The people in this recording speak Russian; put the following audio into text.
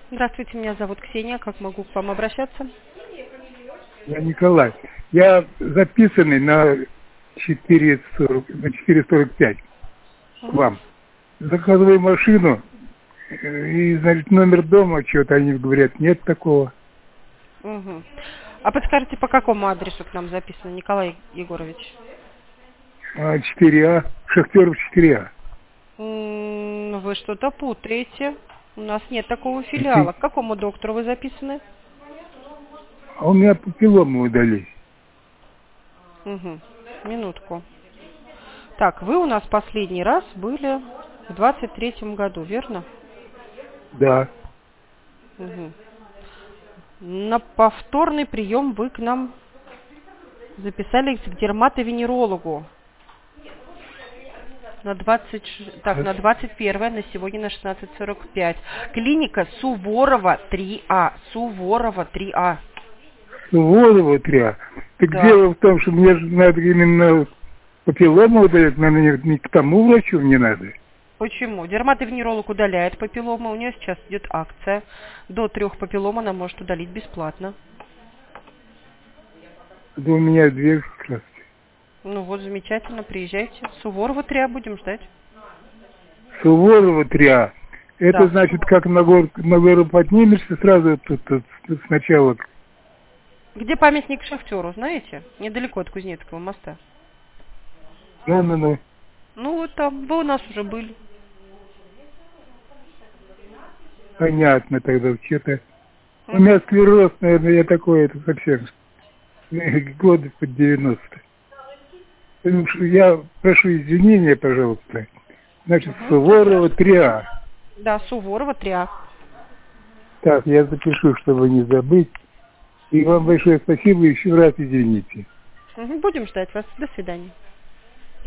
Здравствуйте, меня зовут Ксения. Как могу к вам обращаться? Я Николай. Я записанный на 4,45 к Угу. вам. Заказываю машину, и, значит, номер дома, что-то они говорят, нет такого. Угу. А подскажите, по какому адресу к нам записано, Николай Егорович? 4А, Шахтеров 4А. Вы что-то путаете. У нас нет такого филиала. К какому доктору вы записаны? А у меня папиллому удалили. Угу. Минутку. Так, вы у нас последний раз были в 23-м году, верно? Да. Угу. На повторный прием вы к нам записались к дерматовенерологу. На 21 на сегодня на 16:45. Клиника Суворова 3А. Суворова 3А. Суворова 3А. Так Да. дело в том, что мне же надо именно папиллому удалять, наверное, не к тому врачу мне надо. Почему? Дерматовенеролог удаляет папилломы. У нее сейчас идет акция. До 3 папиллом она может удалить бесплатно. Да у меня 2 как раз. Ну вот, замечательно, приезжайте. Суворова 3А будем ждать. Суворова 3А. Это Да. значит, как на гору поднимешься, сразу тут сначала. Где памятник Шахтеру, знаете? Недалеко от Кузнецкого моста. Ну. Ну вот там, вы у нас уже были. Понятно тогда, что-то. У меня склероз, наверное, я такой, это совсем. Годы под 90. Потому что я прошу извинения, пожалуйста. Значит, Суворова 3А. Да, Суворова 3А. Так, я запишу, чтобы не забыть. И вам большое спасибо, еще раз извините. Будем ждать вас. До свидания.